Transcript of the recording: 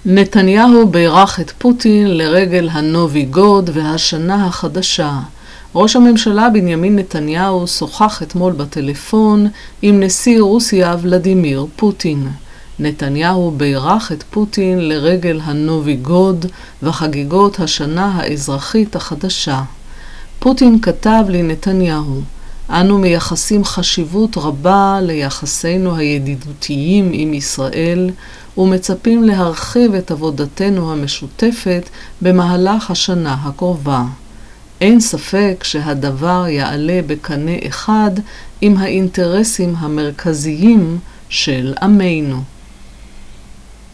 נתניהו בירך את פוטין לרגל הנובי גוד והשנה החדשה. ראש הממשלה בנימין נתניהו שוחח אתמול בטלפון עם נשיא רוסיה ולדימיר פוטין. נתניהו בירך את פוטין לרגל הנובי גוד וחגיגות השנה האזרחית החדשה. פוטין כתב לנתניהו: אנו מייחסים חשיבות רבה ליחסינו הידידותיים עם ישראל ומצפים להרחיב את עבודתנו המשותפת במהלך השנה הקרובה. אין ספק שהדבר יעלה בקנה אחד עם האינטרסים המרכזיים של עמנו.